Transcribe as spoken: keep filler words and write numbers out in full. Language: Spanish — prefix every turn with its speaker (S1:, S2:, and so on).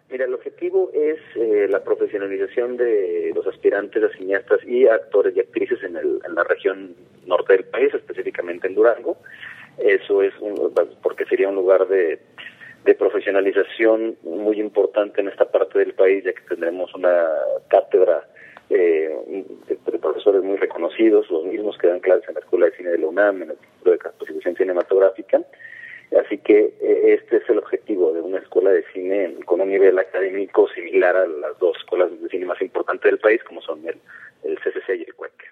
S1: Mira, el objetivo es eh, la profesionalización de los aspirantes a cineastas y actores y actrices en, el, en la región norte del país, específicamente en Durango. Eso es un, porque sería un lugar de, de profesionalización muy importante en esta parte del país, ya que tendremos una cátedra eh, de, de profesores muy reconocidos, los mismos que dan clases en la Escuela de Cine de la UNAM, en el Centro de Capacitación Cinematográfica. Así que eh, este es el objetivo de una escuela de cine con un nivel académico similar a las dos escuelas de cine más importantes del país, como son el, el C C C y el C U E C.